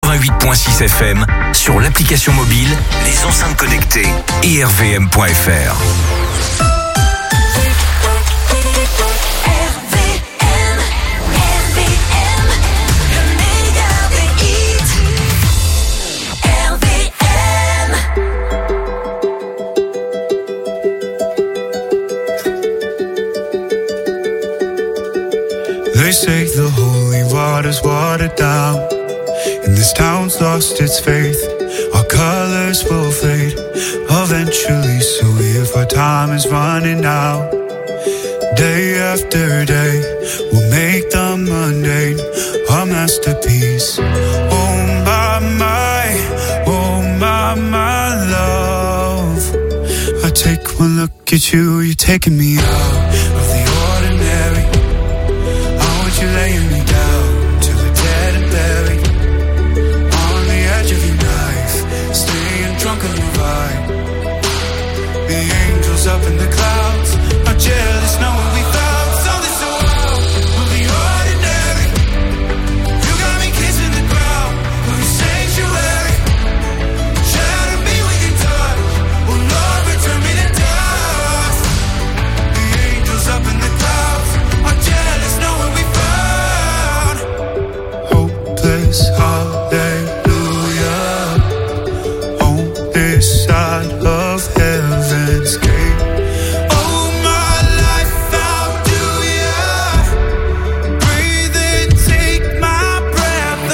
88.6 FM, sur l'application mobile, les enceintes connectées et rvm.fr. They say the holy water's watered down, and this town's lost its faith. Our colors will fade eventually, so if our time is running out, day after day, we'll make the mundane our masterpiece. Oh my love, I take one look at you, you're taking me out of the ordinary. You're laying me down till we're dead and buried on the edge of your knife, staying drunk on your vibe. The angels up in the clouds are jealous knowing we found something so wild of the ordinary. You got me kissing the ground of your sanctuary. Shadow me with your touch, oh Lord, return me to dust. The angels up in the clouds are jealous knowing we hallelujah on this side of heaven's gate. Oh my life, how do ya breathe and take my breath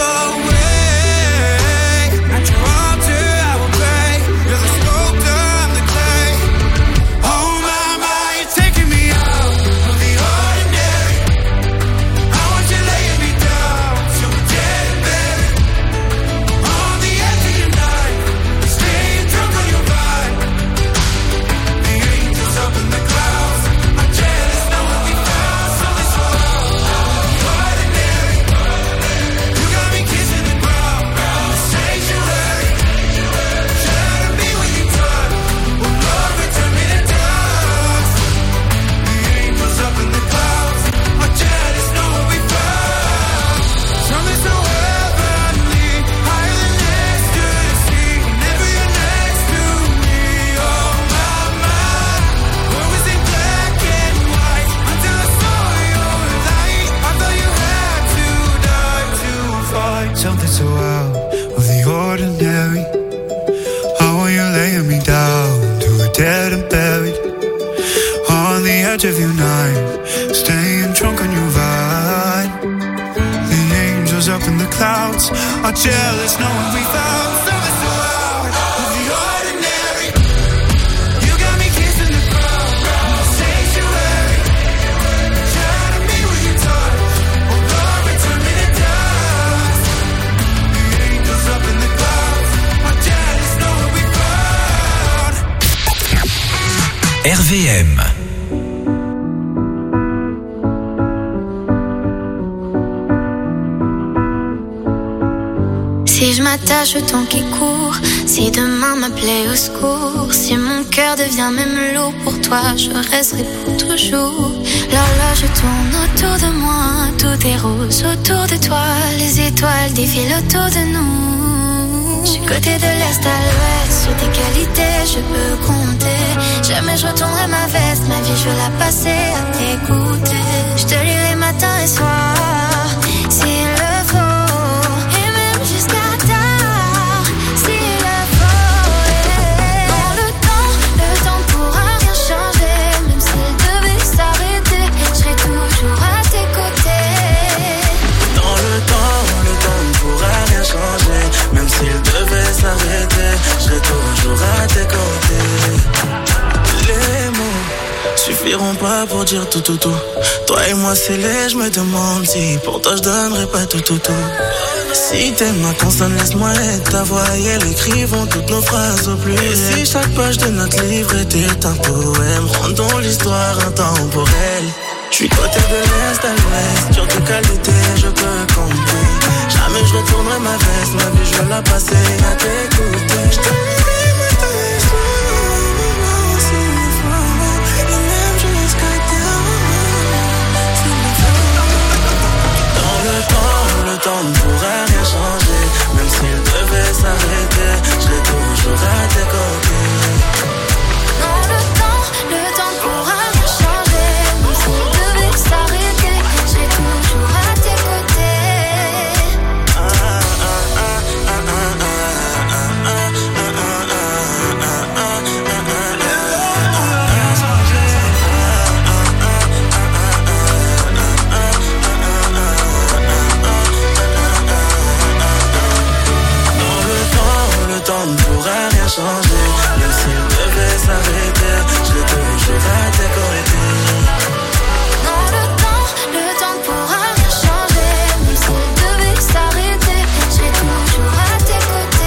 away? At your altar I will pray, you're the sculptor, I'm the clay. Oh my, you're taking me out of the ordinary. I want you laying me down till we're dead and buried on the edge of your night, staying drunk on your vibe. The angels up in the clouds are jealous knowing we found something so ordinary. You got me kissing the ground, the sanctuary. Shadow me with your touch, oh Lord, return me to dust. The angels up in the clouds are jealous knowing we found something so heavenly, higher than ecstasy. Whenever you're next to me, oh my, what was in black and white until I saw your light. I thought you had to die to fight something so out of the ordinary. How are you laying me down till we're dead and buried on the edge of your night, staying drunk on your vibe. The angels up in the clouds are jealous knowing we found something so out of the ordinary. You got me kissing the ground, the sanctuary. Shadow me with your touch, oh Lord, return me to dust. The angels up in the clouds are jealous knowing we found. RVM. Si je m'attache au temps qui court, si demain m'appelait au secours, si mon cœur devient même lourd pour toi, je resterai pour toujours. L'horloge tourne autour de moi, tout est rose autour de toi, les étoiles défilent autour de nous. Du côté de l'est à l'ouest, sur tes qualités je peux compter. Jamais je retournerai ma veste, ma vie je veux la passer à t'écouter. Je te lirai matin et soir, s'il le faut, et même jusqu'à tard, s'il le faut. Dans le temps pourra rien changer, même s'il devait s'arrêter, je serai toujours à tes côtés. Dans le temps ne pourra rien changer, même s'il devait s'arrêter, je serai toujours à tes côtés. Les mots suffiront pas pour dire tout. Toi et moi c'est laid, je me demande si pour toi je donnerais pas tout. Si t'es ma consonne, laisse-moi être ta voix et elle écrivons toutes nos phrases au pluriel. Et si chaque page de notre livre était un poème, rendons l'histoire intemporelle. Je suis côté de l'est à l'ouest, sur tes qualités je peux compter. Jamais je retournerai ma veste, ma vie je veux la passer à t'écouter. Je te lirai matin et soir, s'il le faut, et même jusqu'à tard, s'il le faut. Dans le temps ne pourra rien changer, même s'il temps ne pourra rien changer. Même s'il devait s'arrêter, je serai toujours à tes côtés. Non, le temps ne pourra rien changer. Même s'il devait s'arrêter, je serai toujours à tes côtés.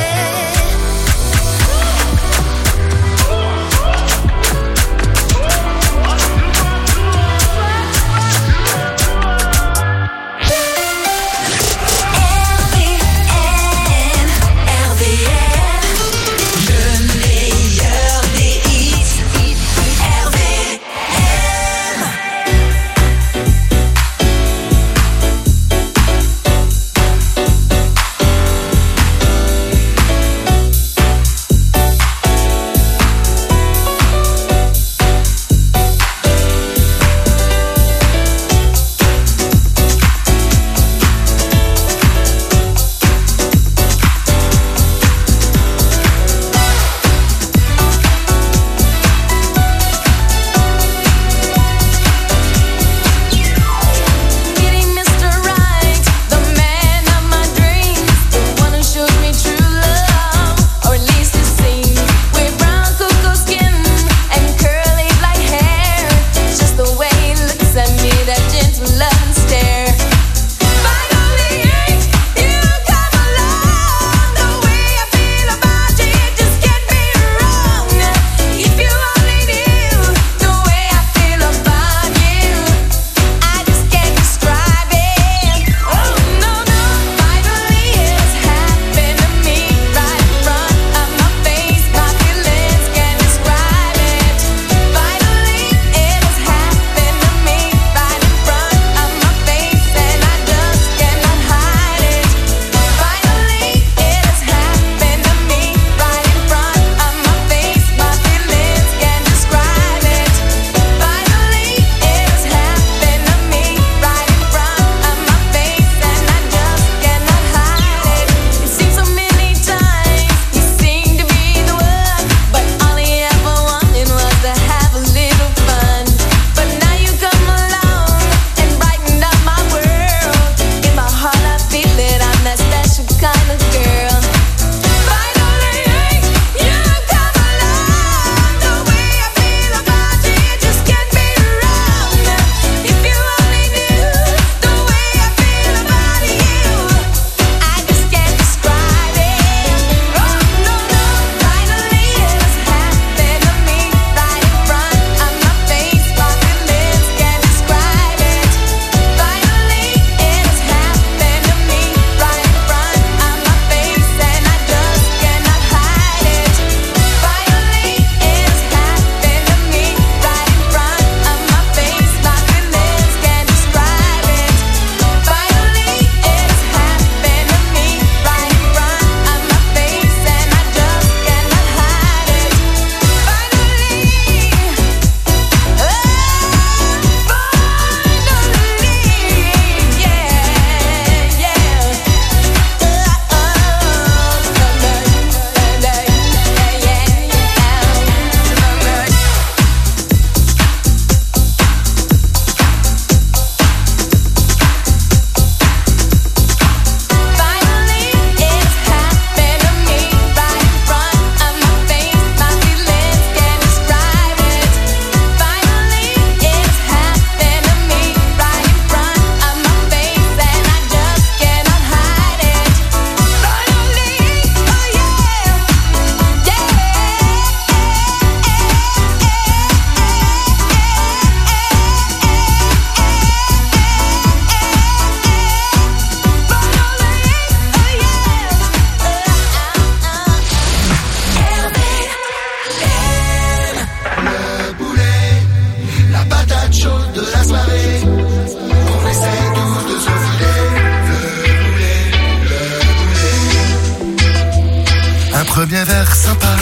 premier verre sympa,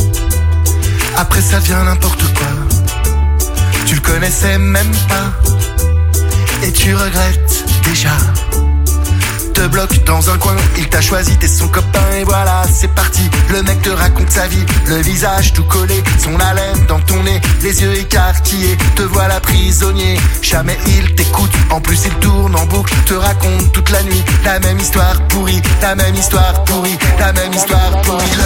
après ça devient n'importe quoi. Tu le connaissais même pas, et tu regrettes déjà. Te bloque dans un coin, il t'a choisi, t'es son copain et voilà, c'est parti. Le mec te raconte sa vie, le visage tout collé, son haleine dans ton nez, les yeux écarquillés, te voilà prisonnier. Jamais il t'écoute, en plus il tourne en boucle, te raconte toute la nuit la même histoire pourrie, la même histoire pourrie, la même histoire pourrie.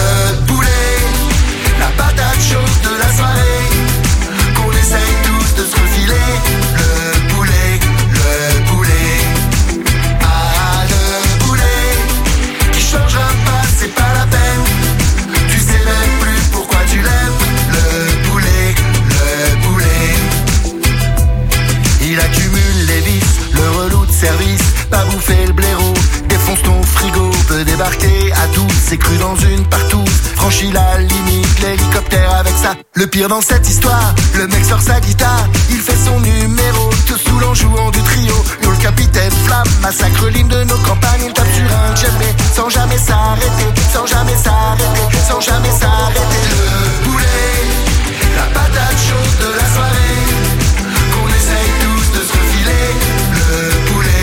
à 12, c'est cru dans une partouze, franchit la limite, l'hélicoptère avec ça. Le pire dans cette histoire, le mec sort sa guitare, il fait son numéro, te saoule en jouant du trio. Yo, le capitaine Flamme massacre l'hymne de nos campagnes, il tape sur un djembé, sans jamais s'arrêter, sans jamais s'arrêter, sans jamais s'arrêter. Le boulet, la patate chaude de la soirée, qu'on essaye tous de se refiler. Le boulet,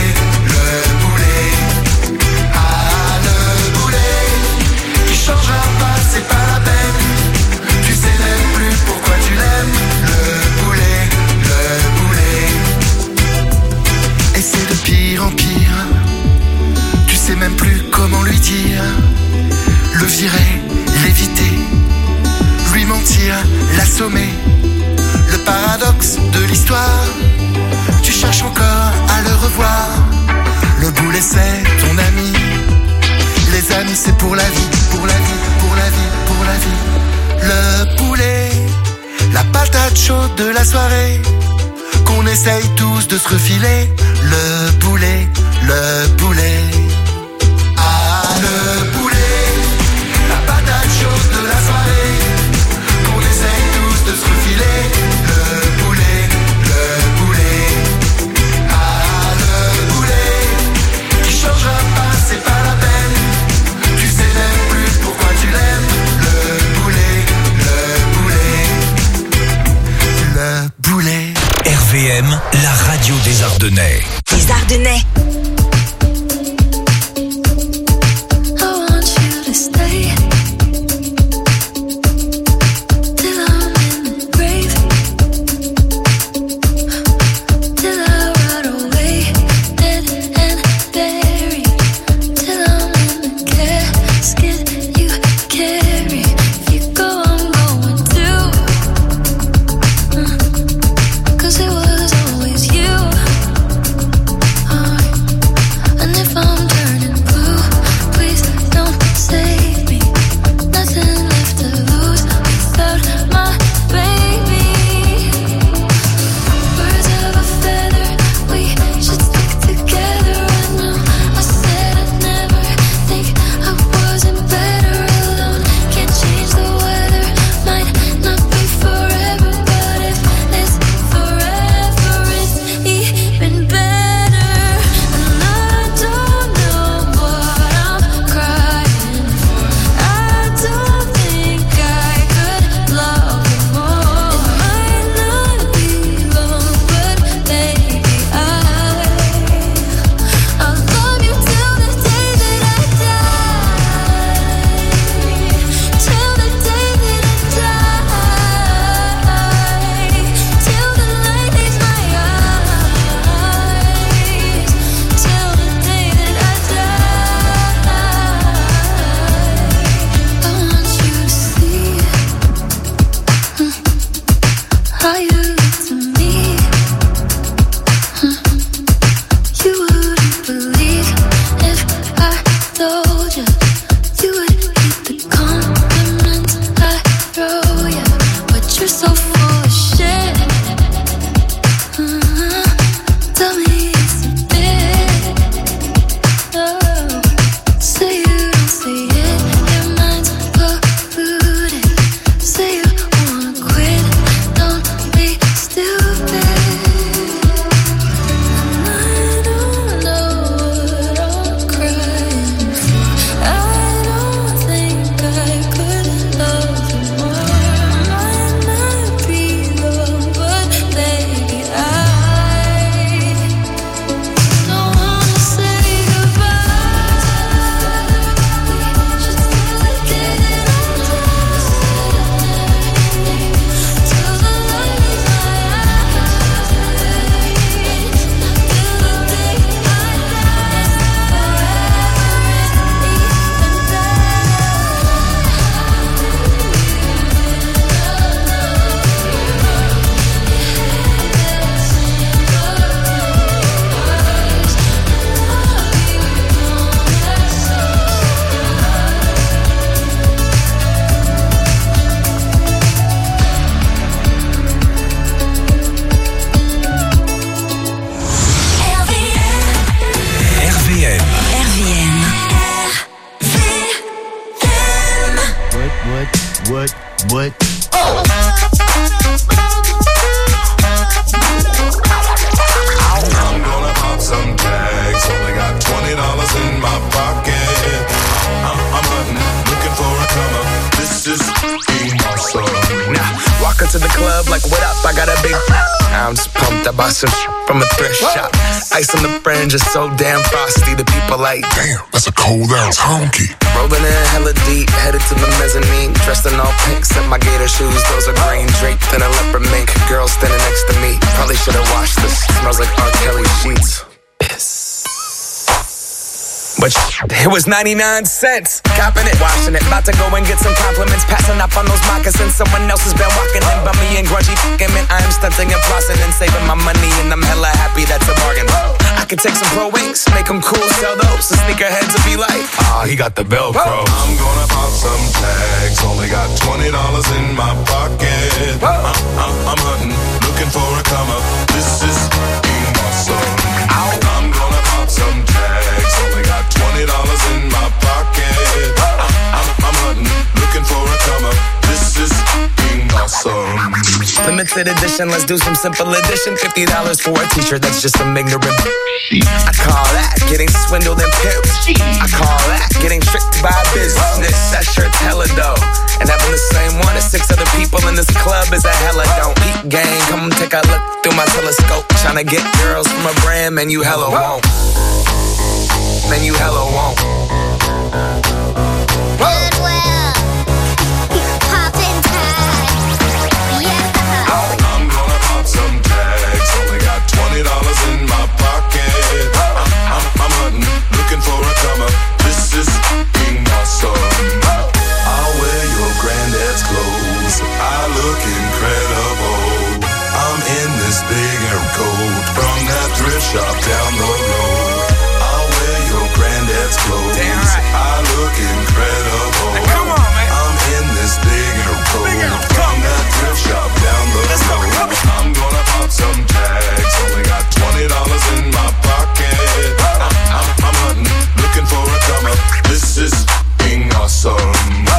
ah le boulet, qui changera pas, c'est pas la peine. Tu sais même plus pourquoi tu l'aimes. Le boulet. Et c'est de pire en pire. Tu sais même plus comment lui dire. Le virer, l'éviter, lui mentir, l'assommer. Le paradoxe de l'histoire, tu cherches encore à le revoir. Le boulet c'est ton ami. Les amis c'est pour la vie, pour la vie, pour la vie, pour la vie. Le boulet, la patate chaude de la soirée, qu'on essaye tous de se refiler. Le boulet, le boulet. Ah le boulet, la patate chaude de la soirée, qu'on essaye tous de se refiler. Le boulet, le boulet. Ah le boulet, qui changera pas, c'est pas la peine. Tu sais même plus pourquoi tu l'aimes. Le boulet, le boulet. Le boulet. RVM, la radio des Ardennais. Les Ardennais. Cause it was always you. What? I'm gonna pop some tags. Only got $20 in my pocket. I'm hunting, looking for a come up. This is being awesome. Now, walk into the club like, what up? I got a big. I'm just pumped. I bought some from a thrift shop. Ice on the fringe is so damn frosty. The people like, Damn, that's a cold ass honky. rolling in hella deep, headed to the mezzanine. Dressed in all pink, set my gator shoes. Those are green draped in a leopard mink. Girl standing next to me. Probably should've washed this. Smells like R. Kelly sheets. But it was 99 cents. Copping it, washing it. About to go and get some compliments. Passing up on those moccasins. Someone else has been walking in by me and grungy fucking man. I am stunting and flossing and saving my money. And I'm hella happy that's a bargain. I could take some pro wings, make them cool, sell those. The sneakerheads will be like, he got the Velcro. I'm gonna pop some tags. Only got $20 in my pocket. I'm hunting, looking for a come up. This is being awesome. I'm gonna pop some tags. Only got $20 in my pocket. I'm hunting, looking for a come up. This is being awesome. Limited edition, let's do some simple addition. $50 for a t-shirt, that's just some ignorant. I call that getting swindled and pimped. I call that getting tricked by business. That shirt's hella dope. And having the same one as 6 other people in this club is a hella don't. Peep gang, come take a look through my telescope. Tryna get girls from a brand, man, you hella won't. Man, you hella won't. Goodwill. Poppin' tags. Yeah. I'm gonna pop some tags. Only got $20 in my pocket. I'm hunting, looking for a come up. This is being awesome. I'll wear your granddad's clothes. I look incredible. I'm in this big air coat from that thrift shop down the road. I'll wear your granddad's clothes. Damn right. I look incredible. Now come on, man. I'm in this big air coat from that thrift shop down the road. I'm gonna pop some tags. Only got $20 in my pocket. I'm hunting, looking for a come up. This is being awesome.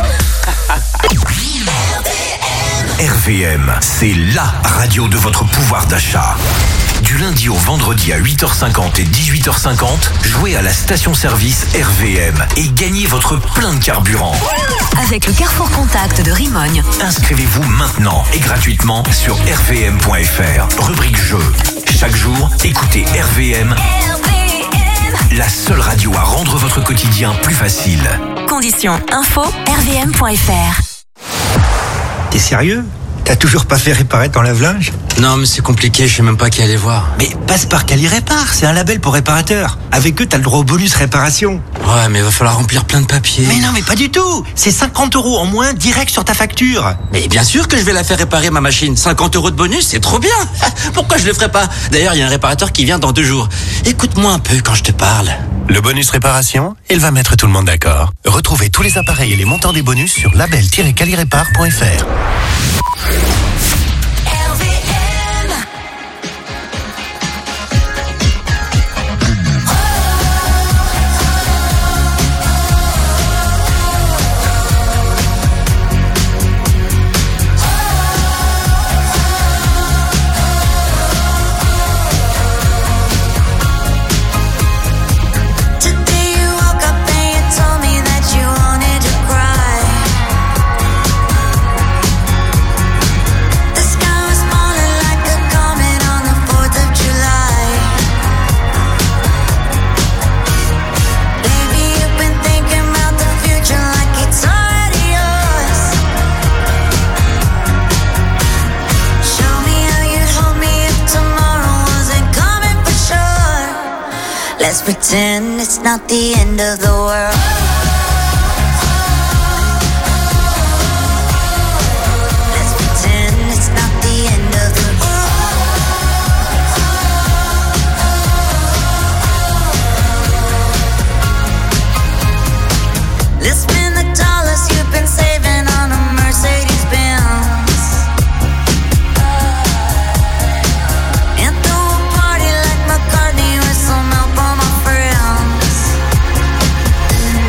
RVM, c'est LA radio de votre pouvoir d'achat. Du lundi au vendredi à 8h50 et 18h50, jouez à la station-service RVM et gagnez votre plein de carburant. Avec le Carrefour Contact de Rimogne. Inscrivez-vous maintenant et gratuitement sur rvm.fr. Rubrique jeu. Chaque jour, écoutez RVM, la seule radio à rendre votre quotidien plus facile. Conditions info rvm.fr. T'es sérieux? T'as toujours pas fait réparer ton lave-linge? Non, mais c'est compliqué, je sais même pas qui aller voir. Mais passe par Cali Répare, c'est un label pour réparateurs. Avec eux, t'as le droit au bonus réparation. Ouais, mais il va falloir remplir plein de papiers. Mais non, mais pas du tout. C'est 50 € en moins direct sur ta facture. Mais bien sûr que je vais la faire réparer, ma machine. 50 € de bonus, c'est trop bien. Pourquoi je le ferais pas? D'ailleurs, il y a un réparateur qui vient dans 2 jours. Écoute-moi un peu quand je te parle. Le bonus réparation, il va mettre tout le monde d'accord. Retrouvez tous les appareils et les montants des bonus sur label-calirépare.fr. Let's pretend it's not the end of the world. Let's pretend it's not the end of the world. Let's spend the dollars you've been saving on a Mercedes Benz. And throw a party like McCartney with some help on my friends.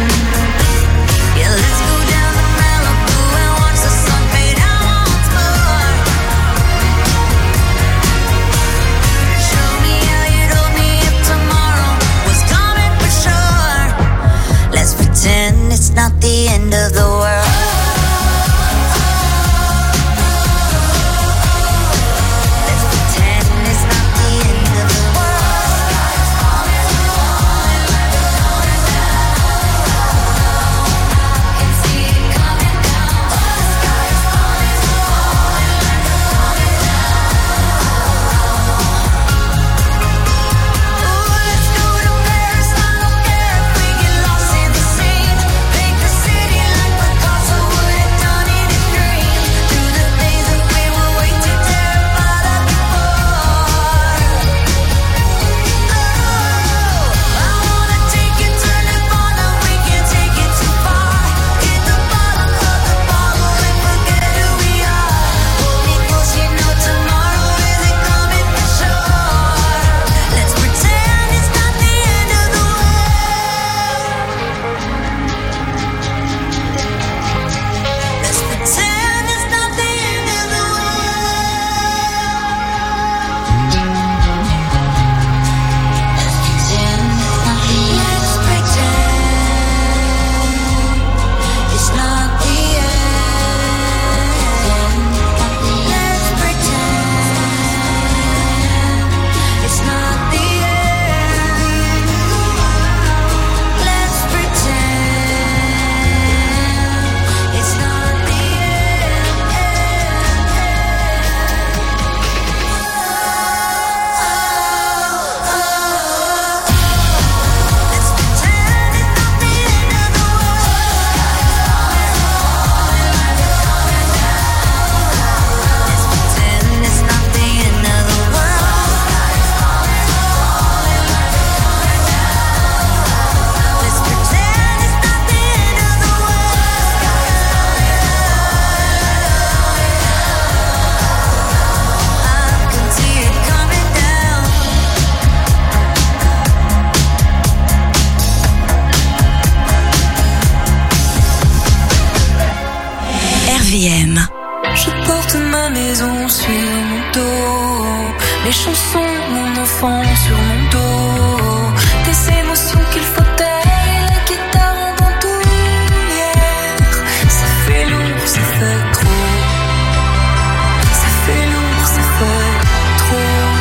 RVM. Je porte ma maison sur mon dos, les chansons, mon enfant sur mon dos, des émotions qu'il faut taire et la guitare en bandoulière. Ça fait lourd, ça fait trop. Ça fait lourd, ça fait trop.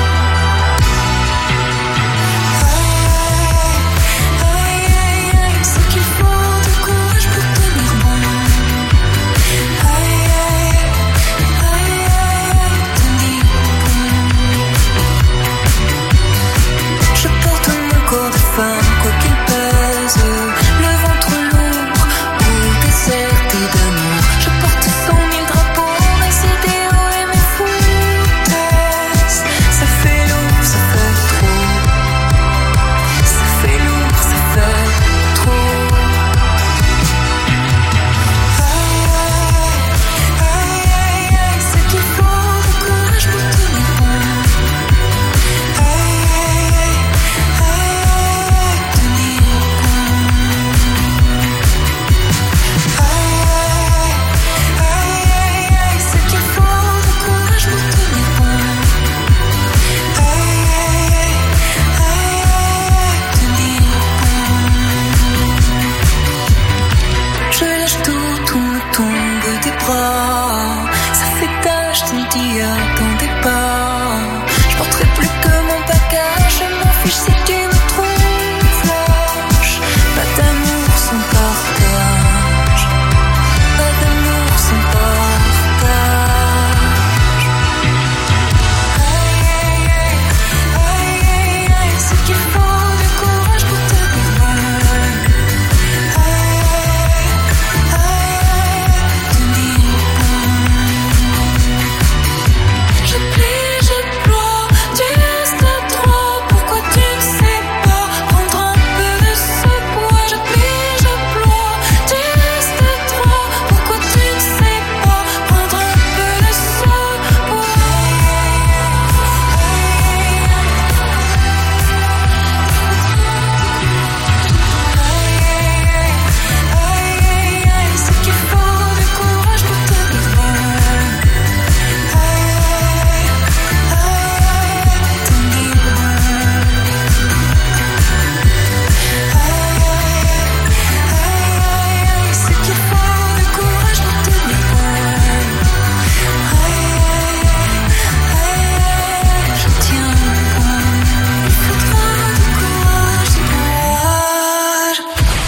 Aïe, aïe, aïe, c'est qu'il faut du courage pour tenir bon. Aïe, aïe, aïe, aïe, tenir bon. Je porte mon corps de femme, quoi qu'il pèse, le ventre lourd, ou déserté d'amour. Je porte 100 000 drapeaux, mes idéaux et mes foutaises. Ça fait lourd, ça fait trop. Ça fait lourd, ça fait trop. Aïe, aïe, aïe, c'est qu'il faut du courage pour tenir bon. Aïe, aïe, aïe, tenir bon. Aïe, aïe, c'est qu'il faut du courage pour tenir bon. Aïe, aïe, tenir bon. Je lâche tout me tombe des bras. Ça fait tache d'India dans des pas. Je porterai plus que mon bagage. Je m'en fiche si tu me trouves lâche. Pas d'amour sans partage. Pas d'amour sans partage. Aïe, aïe, aïe, aïe, aïe, c'est qu'il faut du courage pour tenir bon. Aïe, aïe, tenir bon. Je plie, je ploie, tu restes à trois. Pourquoi tu ne sais pas prendre un peu de ce poids? Je plie, je ploie, tu restes à trois. Pourquoi tu ne sais pas prendre un peu de ce poids? Aïe, aïe, aïe, c'est qu'il faut du courage pour tenir bon. Aïe, tenir bon. Aïe, c'est qu'il faut du courage pour tenir bon. Je tiens bon. Il faudra du courage, du courage.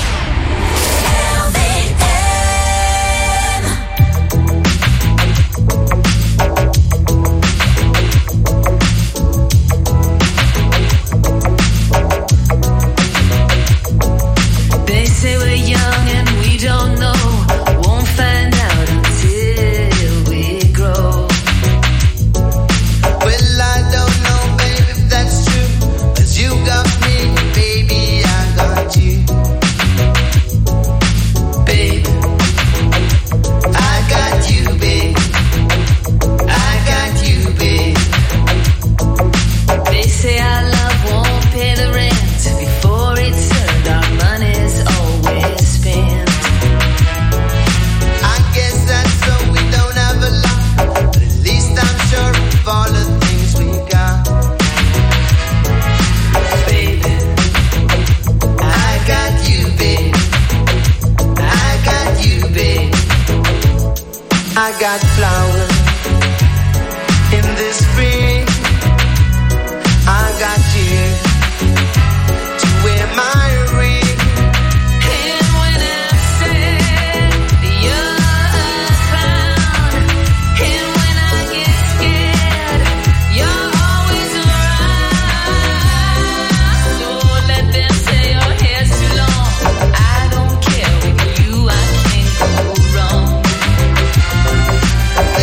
They say we're young and we don't know. Won't find out until we grow. Well, I don't know, babe, if that's true. 'Cause you got me, baby, I got you. Babe, I got you, babe. I got you, babe. they say our love won't pay the rent. Before it's earned, our money's always spent. I guess that's so we don't have a lot. But at least I'm sure of all the things we got. Baby, I got you, babe. I got you, babe. I got flowers in the spring. I got you to wear my ring. and when I said you're found, and when I get scared, you're always around. So let them say your hair's too long. I don't care, with you I can't go wrong.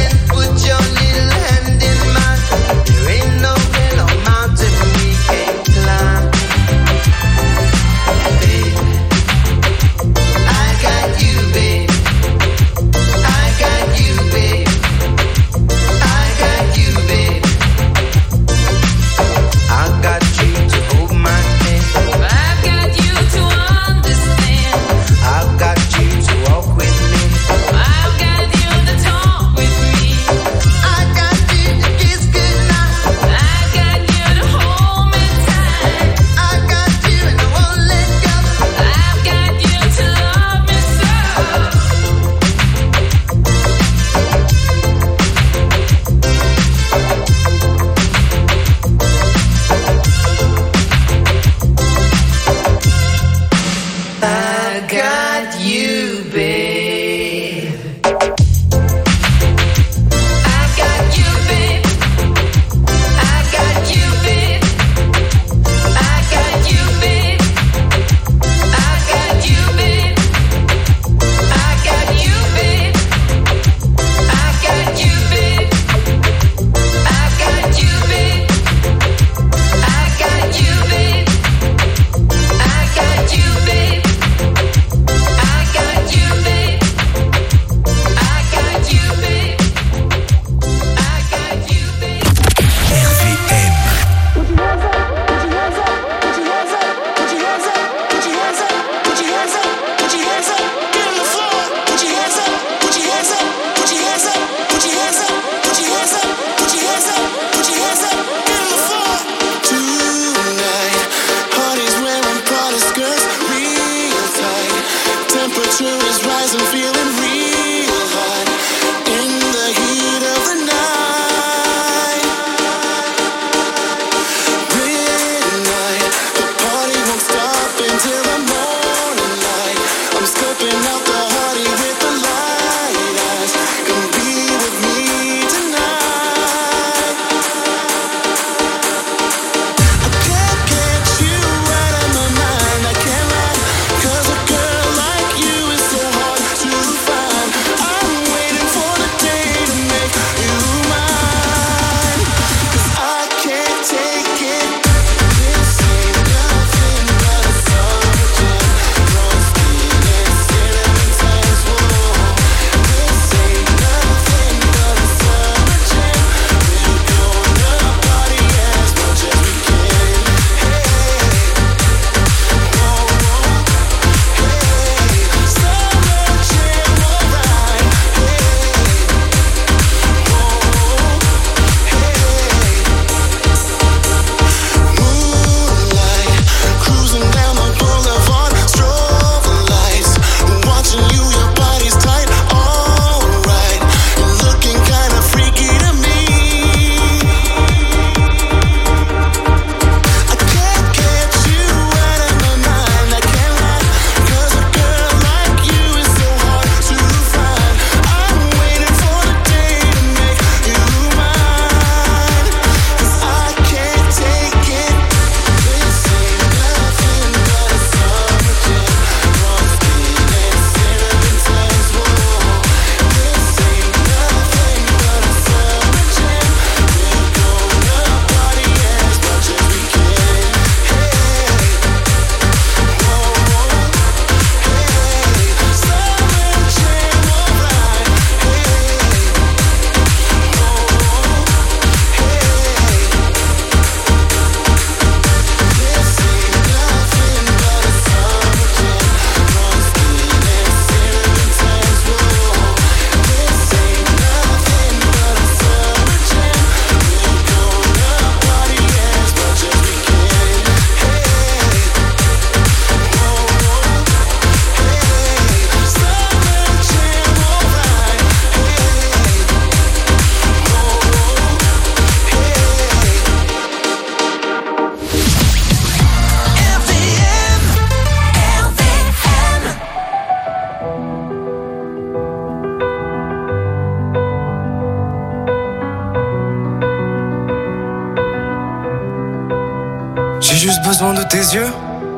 juste besoin de tes yeux,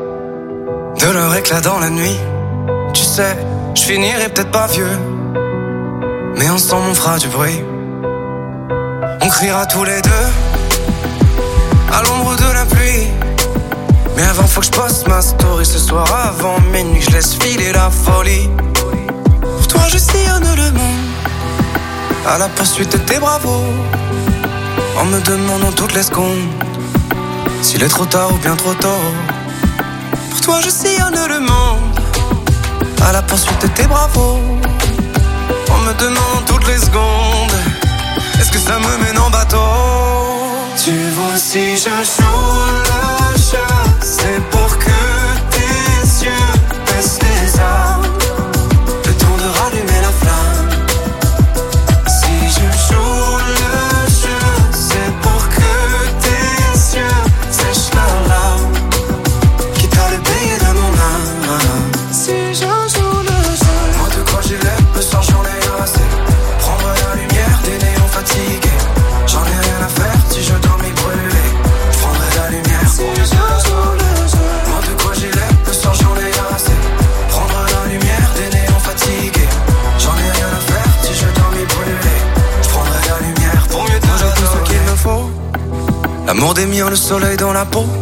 de leur éclat dans la nuit. Tu sais, je finirai peut-être pas vieux, mais ensemble on fera du bruit. On criera tous les deux à l'ombre de la pluie. Mais avant faut que je poste ma story ce soir avant minuit, je laisse filer la folie. Pour toi je sillonne le monde à la poursuite de tes bravos, en me demandant toutes les secondes s'il est trop tard ou bien trop tôt. Pour toi je sillonne le monde à la poursuite de tes bravos, en me demandant toutes les secondes est-ce que ça me mène en bateau. Tu vois si je joue le jeu, c'est pour que tes yeux baissent les armes, le temps de rallumer la flamme. Si je joue le jeu, c'est pour que tes yeux sèchent leurs larmes, quitte à le payer de mon âme. Si je joue le jeu, moi de quoi j'ai l'air, le soir j'en ai assez. Prendre la lumière des néons fatigués, j'en ai rien à faire si je dois m'y brûler. Je prendrai la lumière si je joue le jeu. Moi de quoi j'ai l'air, le soir j'en ai assez. Prendre la lumière des néons fatigués, j'en ai rien à faire si je dois m'y brûler. Je prendrai la lumière pour mieux te j'ai tout ce qu'il me faut. L'amour des miens, le soleil dans la peau.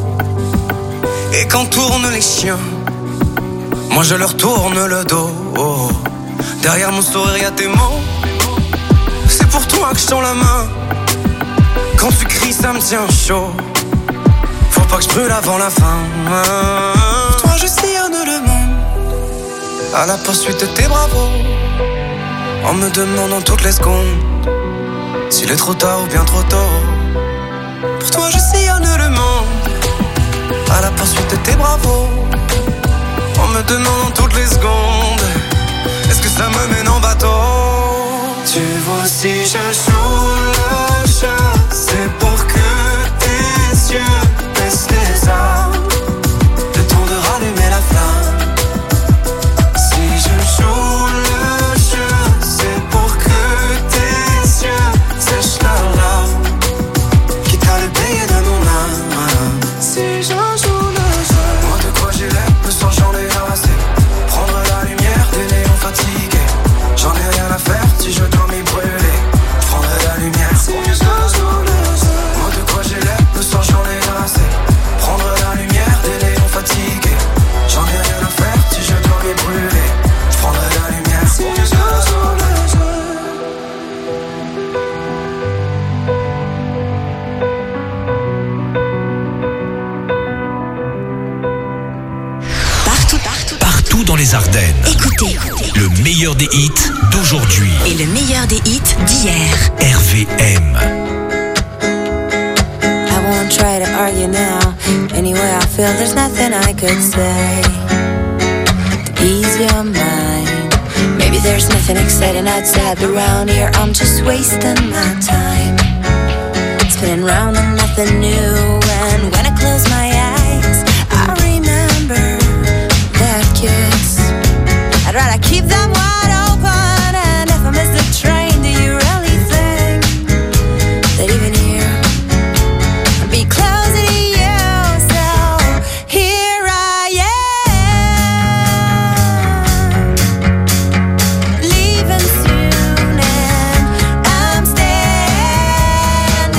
Et quand tournent les chiens, moi je leur tourne le dos. Derrière mon sourire y'a tes mots, c'est pour toi que je tends la main. Quand tu cries ça me tient chaud, faut pas que je brûle avant la fin. Pour toi je sillonne le monde à la poursuite de tes bravos, en me demandant toutes les secondes s'il est trop tard ou bien trop tôt. Pour toi je sillonne le monde à la poursuite de tes bravos, en me demandant toutes les secondes est-ce que ça me mène en bateau. Tu vois si je joue le jeu, c'est pour que tes yeux baissent les armes, le temps de rallumer la flamme. Si je joue le jeu, c'est pour que tes yeux sèchent leurs larmes, quitte à le payer de mon âme. Si je joue le jeu, moi de quoi j'ai l'air, le soir j'en ai assez. Prendre la lumière des néons fatigués, j'en ai rien à faire si je dois m'y brûler. Je prendrai la lumière si je joue le jeu. Moi de quoi j'ai l'air, le soir j'en ai assez. Prendre la lumière des néons fatigués, j'en ai rien à faire si je dois m'y brûler. Je prendrai la lumière si je joue le jeu. Partout dans les Ardennes. Écoutez. Le meilleur des hits d'aujourd'hui. Et le meilleur des hits d'hier. RVM. I won't try to argue now. Anyway, I feel there's nothing I could say to ease your mind. Maybe there's nothing exciting outside, but around here I'm just wasting my time. Spinning round and nothing new. And when I close my eyes, I remember that kiss. I'd rather keep them wide open. And if I miss the train, do you really think that even here I'd be closer to you? So here I am, leaving soon, and I'm standing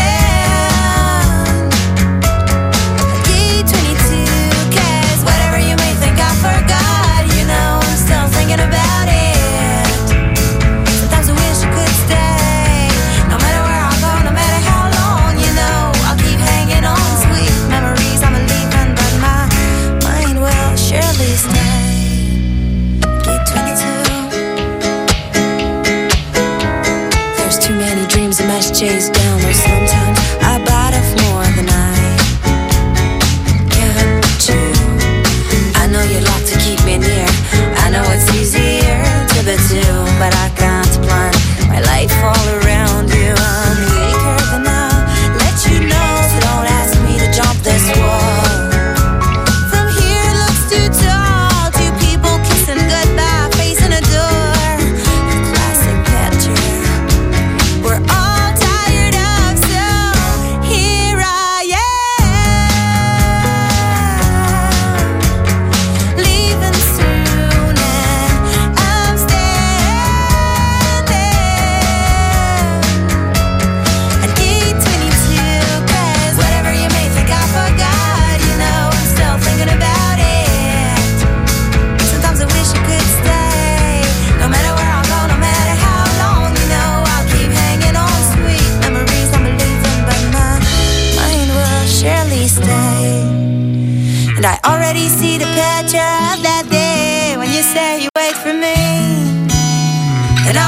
at D22. 'Cause whatever you may think I forgot, you know I'm still thinking about it. Sometimes I wish I could stay, no matter where I go, no matter how long, you know I'll keep hanging on. Sweet memories I'm leaving, but my mind will surely stay. Gate 22. There's too many dreams I must chase down. There's sometimes I bite off more than I can chew. I know you'd like to keep me near. I know it's easier to be two, but I can't plan my life all around you. I'm weaker than I'll let you know, so don't ask me to jump this wall. From here it looks too tall. Two people kissing goodbye, facing a door. A classic picture we're all tired of.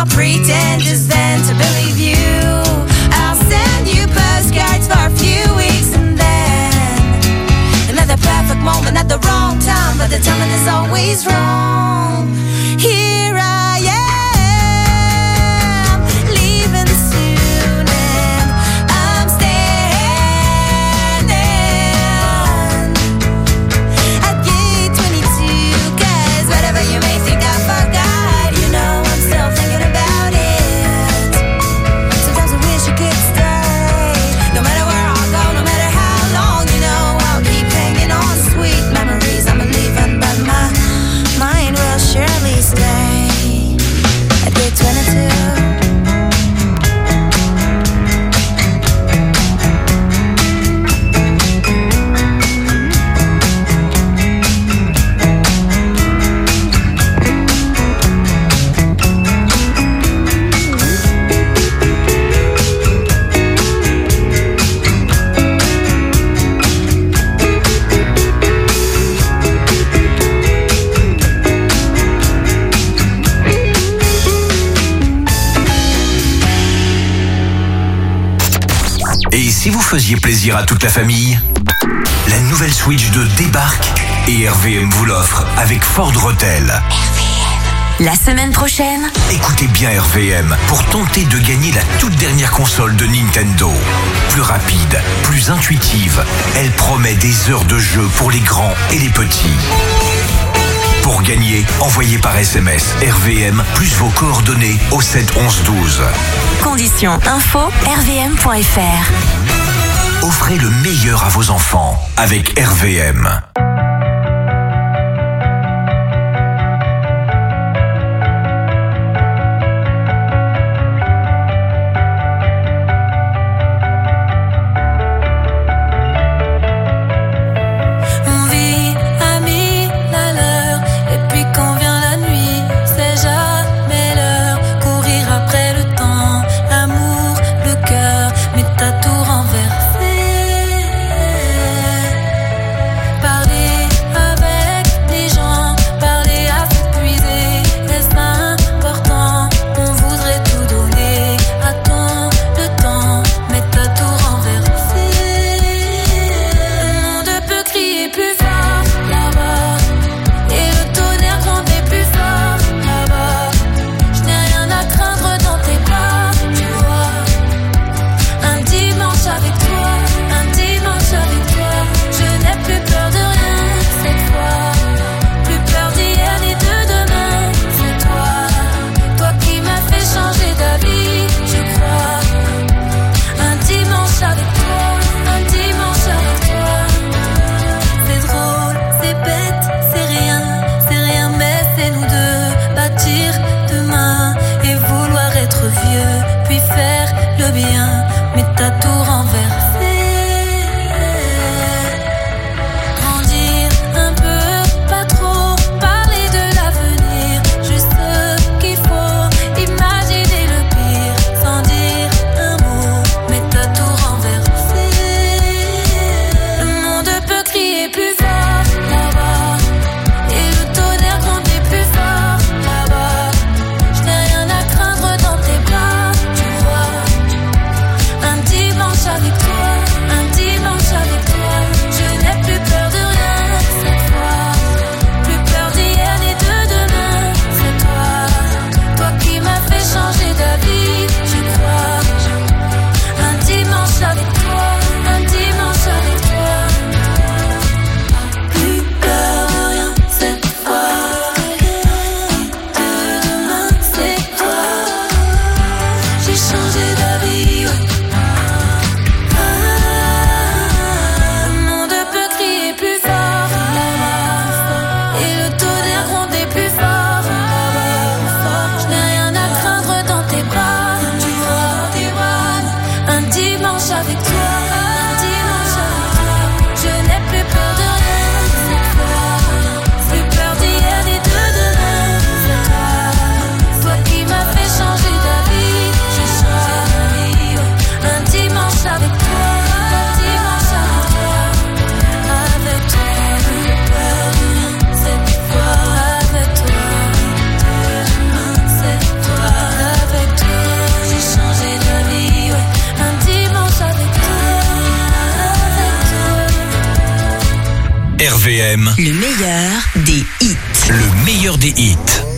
I'll pretend just then to believe you. I'll send you postcards for a few weeks and then another perfect moment at the wrong time, but the timing is always wrong. Here I am, leaving soon, and I'm standing at gate 22, 'cause whatever you may think I forgot, you know I'm still thinking about it. Sometimes I wish you could stay, no matter where I'll go, no matter how long, you know I'll keep hanging on. Sweet memories I'm leaving, but my mind will surely stay at gate 22. Et si vous faisiez plaisir à toute la famille? La nouvelle Switch 2 débarque et RVM vous l'offre avec Ford Rotel. La semaine prochaine, Écoutez bien RVM pour tenter de gagner la toute dernière console de Nintendo. Plus rapide, plus intuitive, elle promet des heures de jeu pour les grands et les petits. Pour gagner, envoyez par SMS RVM plus vos coordonnées au 7 11 12. conditions info rvm.fr. Offrez le meilleur à vos enfants avec RVM. On vit à mille à l'heure, et puis quand vient la nuit, c'est jamais l'heure. Courir après le temps, l'amour, le cœur, mais t'as tout renversé. Parler RVM, Le meilleur des hits. le meilleur des hits.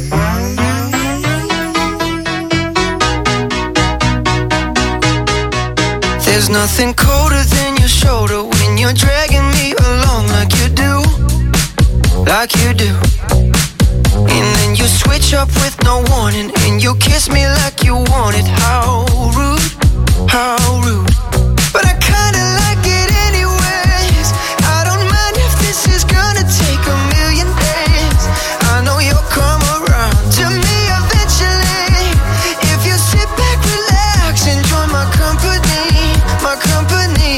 There's nothing colder than your shoulder when you're dragging me along like you do. Like you do. And then you switch up with no warning and you kiss me like you want it. How rude, how rude. But I kinda like it anyways. I don't mind if this is gonna take a million days. I know you'll come around to me eventually. If you sit back, relax, enjoy my company, my company.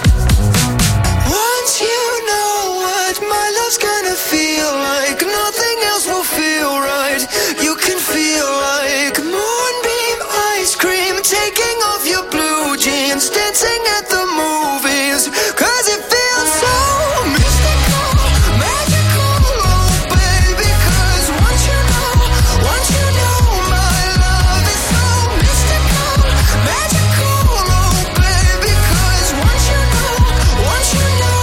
Once you know what my love's gonna feel like, nothing else will feel right. You can feel like moonbeam ice cream, taking off your blue jeans, dancing at the movies. 'Cause it feels so mystical, magical, oh baby. 'Cause once you know my love is so mystical, magical, oh baby. 'Cause once you know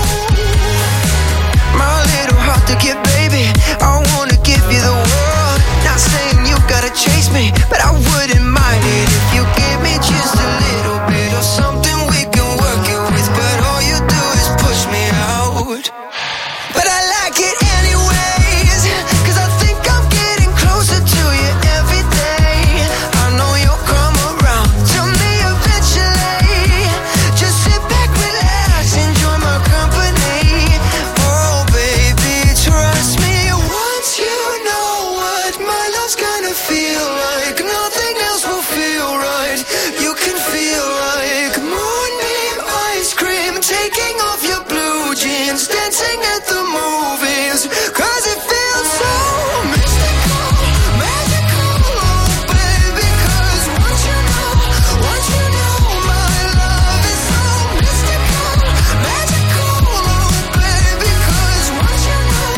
my little heart to give, baby, I wanna give you the world. Not saying you gotta chase me, but I wouldn't mind it if you give me just a little bit of something we can work it with. But all you do is push me out. But I like it anyways, 'cause I think I'm getting closer to you every day. I know you'll come around to me eventually. Just sit back, relax, enjoy my company. Oh baby, trust me. Once you know what my love's gonna feel like, nothing else will feel right. You can feel like moonbeam ice cream, taking off your blue jeans, dancing at the movies. 'Cause it feels so mystical, magical, oh baby. 'Cause once you know my love is so mystical, magical, oh baby. 'Cause once you know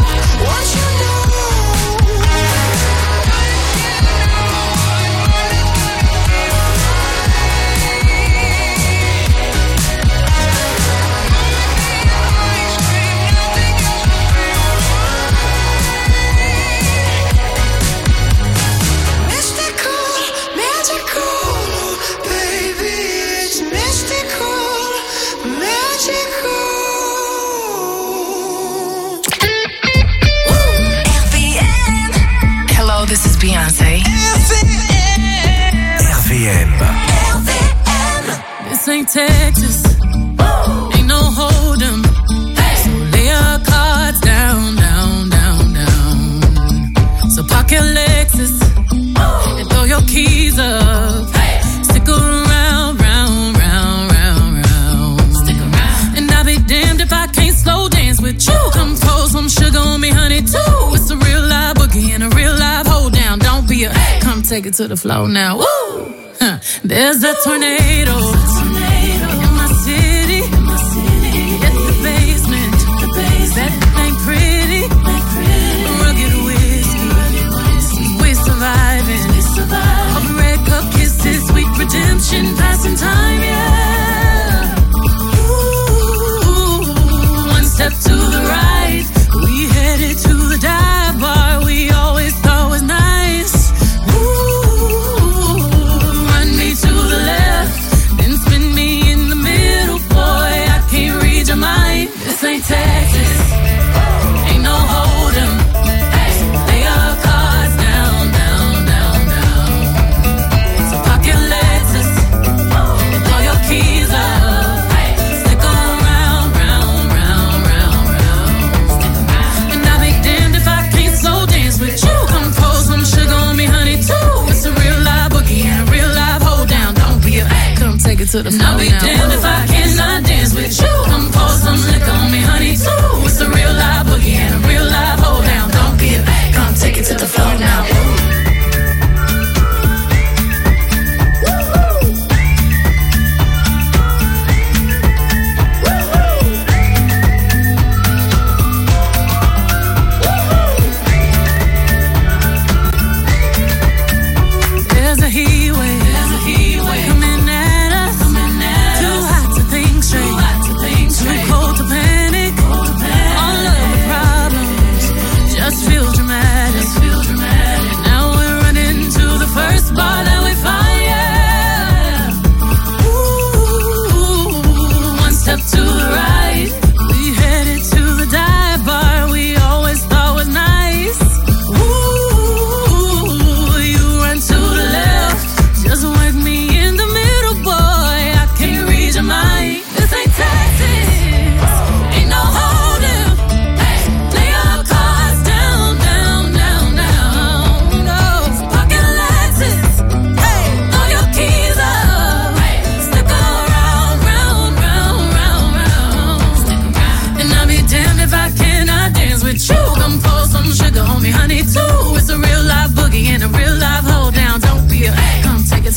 mystical, magical, baby. It's mystical, magical. RVM. Hello, this is Beyonce. RVM. This ain't Texas. Ain't no hold'em. So lay your cards down, down, down, down. So park your Lexus and throw your keys up. Stick around, round, round, round, round. Stick around. And I'll be damned if I can't slow dance with you. Come pour some sugar on me, honey, too. It's a real live boogie and a real live hold down. Don't be a come take it to the floor now. Woo! Huh. There's a tornado in my city. At the basement. That ain't pretty. Rugged whiskey. We surviving. All the red cup kisses, sweet redemption, passing time, yeah. Ooh, one step to the right, we headed to the dive bar we always thought was nice. Ooh, run me to the left, then spin me in the middle, boy. I can't read your mind. This ain't Texas, ain't no hold'em. Lay your cards down, down, down, down. So park your Lexus and throw your keys up. Stick around, round, round, round, round. And I'll be damned if I can't slow dance with you. Come pour some sugar on me, honey, too. It's a real live boogie and a real live hold down. Don't be a come take it to the floor. I'll be damned if I cannot dance with you. Come pour some liquor on me, honey, too. It's a real live boogie and a real live hold down. Don't be a come take it to the floor now. There's a heat wave coming at us. Too hot to think straight. Too cold to panic.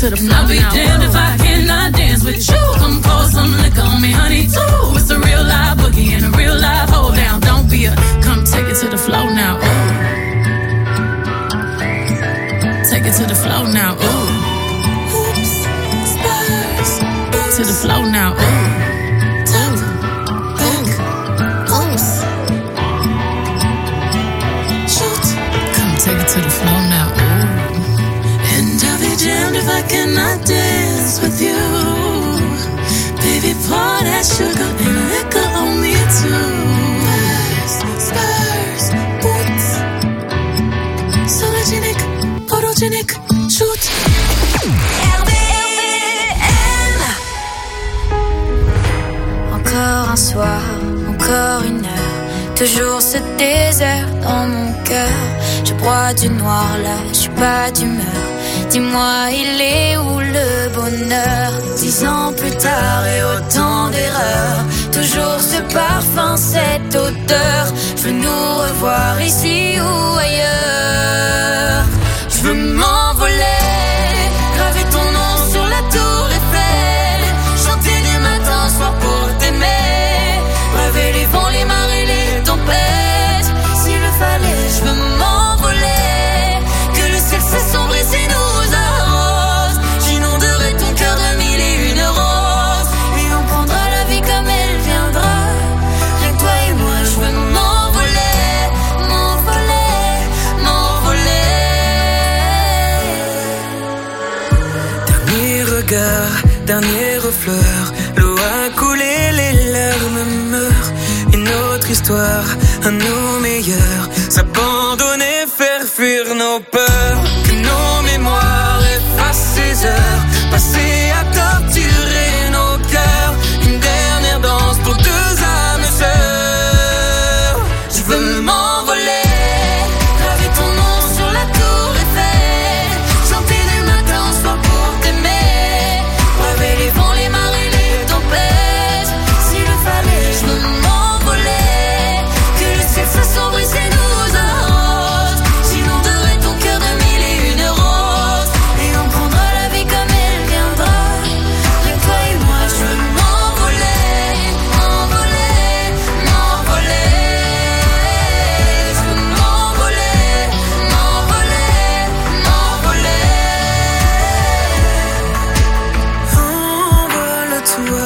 to the floor. I'll be damned if I cannot dance with you. Come pour some liquor on me, honey, too. It's a real live boogie and a real live hold down. Don't be a come take it to the floor now. Ooh. Take it to the floor now. Ooh. Oops, stars. To the floor now. Ooh. Take it to the floor now, ooh. And I'll be damned if I cannot dance with you. Baby, pour that sugar and liquor on me too. Spurs, boots. Sologenic, photogenic, shoot. RVM. Encore un soir, encore une heure. Toujours ce désert dans mon cœur. Je broie du noir là, je suis pas d'humeur. Dis-moi, il est où le bonheur? 10 ans plus tard et autant d'erreurs. Toujours ce parfum, cette odeur. Je veux nous revoir ici ou ailleurs. Je veux m'envoler, graver ton nom sur la tour Eiffel. Chanter du matin au soir pour t'aimer. Braver les vents, les marées, les tempêtes. S'il le fallait, je veux m'envoler. Que le ciel s'assombrit et nous arrose. J'inonderai ton cœur de 1001 roses. Et on prendra la vie comme elle viendra. Rien que toi et moi, je veux m'envoler. M'envoler, m'envoler. Dernier regard, dernière fleur. L'eau a coulé, les larmes meurent. Une autre histoire, à nos meilleurs. S'abandonner, faire fuir nos peurs. Que nos mémoires effacent ces heures passées à torturer nos cœurs. Une dernière danse pour deux âmes sœurs. Je veux m'envoler, graver ton nom sur la tour Eiffel. Chanter du matin au soir pour t'aimer. Braver les vents, les marées, les tempêtes. S'il le fallait, je veux m'envoler. Que le ciel s'assombrit et nous arrose. J'inonderai ton cœur de 1001 roses. Et on prendra la vie comme elle viendra. Rien que toi et moi, je veux m'envoler. M'envoler, m'envoler. Je veux m'envoler, m'envoler, m'envoler. Envole-toi,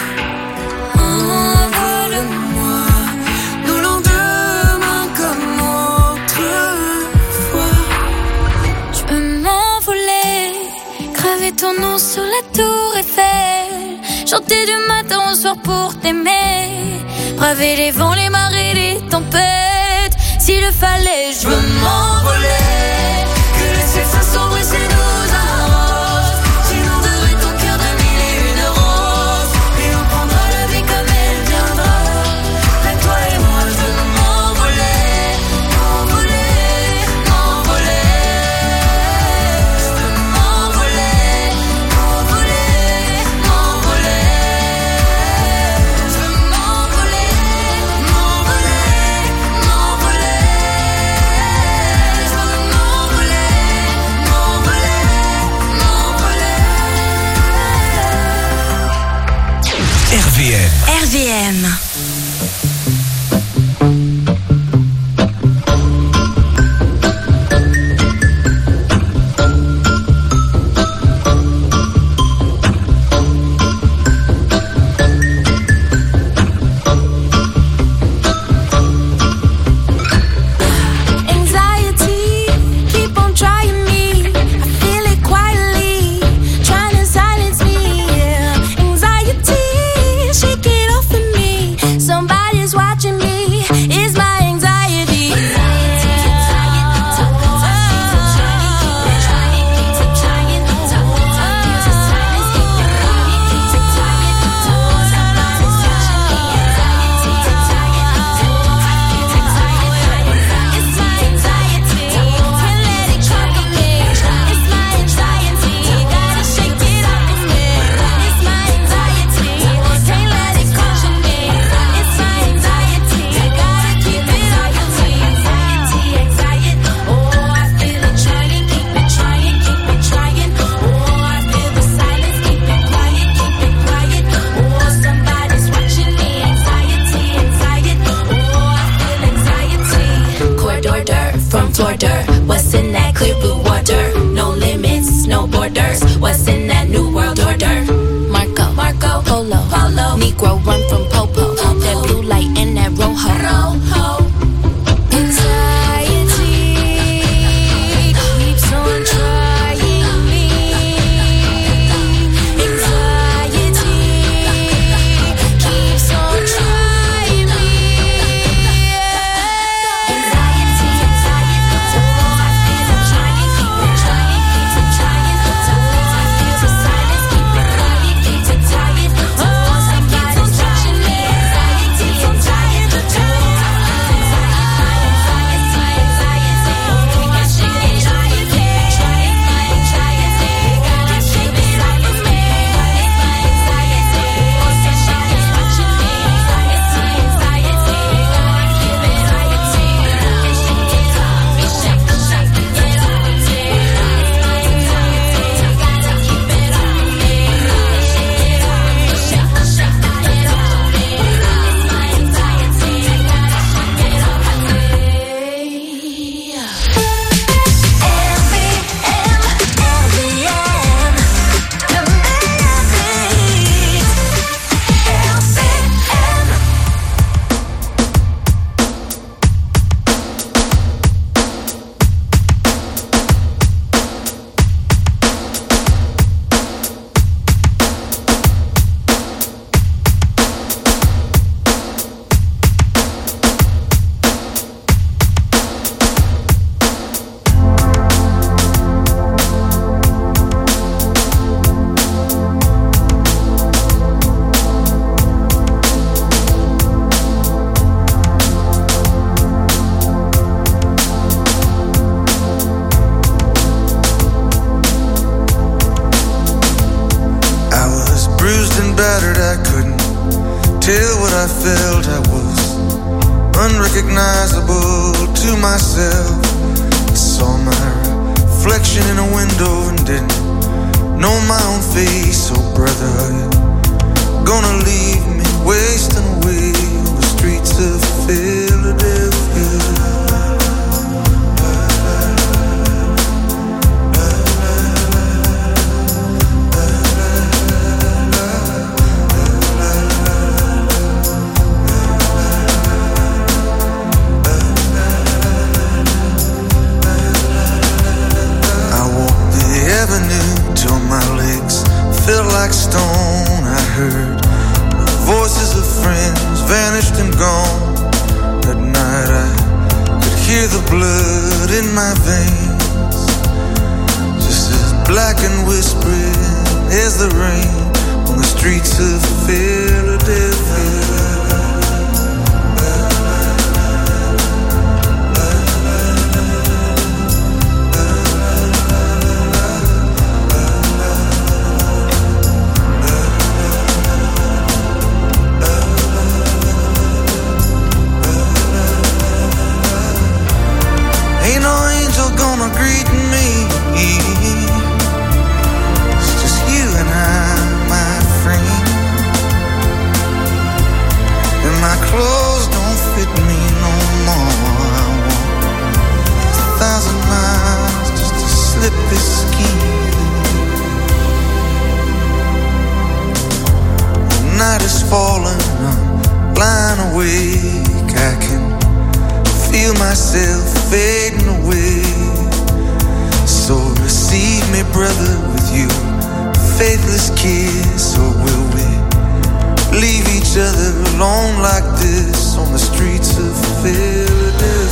envole-moi. Nos lendemains comme autrefois. Je veux m'envoler, graver ton nom sur la tour Eiffel. Chanter du matin au soir pour t'aimer. Braver les vents, les marées, les tempêtes. S'il le fallait, je veux m'envoler. Que le ciel s'assombrit et nous arrose. J'inonderai ton cœur de 1001 roses. Et on prendra la vie comme elle viendra. Avec toi et moi, je veux m'envoler. M'envoler, m'envoler. Je veux m'envoler. M'envoler, m'envoler. Je veux m'envoler. M'envoler, m'envoler. Je veux m'envoler. M'envoler, m'envoler. RVM. RVM. Anxiety, keep on trying me. I feel it quietly, trying to silence me. Yeah. Anxiety, shake it off of me. Somebody orders. What's in that new world order? Marco, Polo, Negro run from Popo. That blue light and that rojo. Anxiety keeps on trying me. Anxiety keeps on trying me. Anxiety, so all I feel I'm trying, keep it trying, keep it trying. So all I feel is silence, keep it quiet, keep it tired. Oh, somebody's watching me. Anxiety, I'm tired. Oh, Tell what I felt, I was unrecognizable to myself. I saw my reflection in a window and didn't know my own face. Oh brother, are you gonna leave me wasting away on the streets of Philadelphia? Till my legs felt like stone. I heard the voices of friends vanished and gone. That night I could hear the blood in my veins, just as black and whispering as the rain on the streets of Philadelphia. Ain't no angel gonna greet me. It's just you and I, my friend. And my clothes don't fit me no more. I walk 1,000 miles just to slip this skin. The night is falling, I'm lying awake. I can feel myself fading away. So receive me, brother, with you faithless kiss. Or will we leave each other alone like this on the streets of Philadelphia?